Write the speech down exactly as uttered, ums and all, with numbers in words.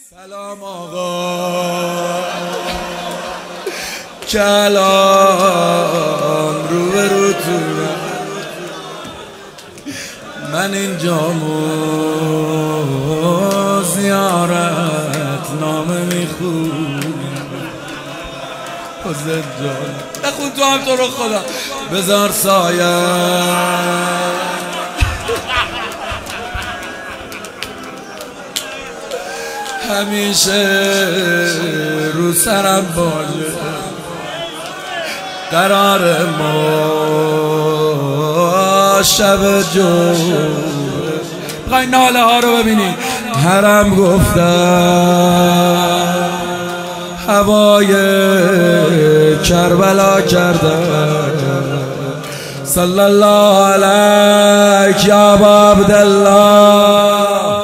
سلام آقا کلام رو به رو تو من اینجامو زیارت نامه میخونم حسین جان بخون تو هم تو رو خدا بذار سایه همیشه رو سرم باشه قرار ما شب جو بخوای ناله ها رو ببینی حرم گفتم هوای کربلا کردم صلی الله علیک یا ابا عبدالله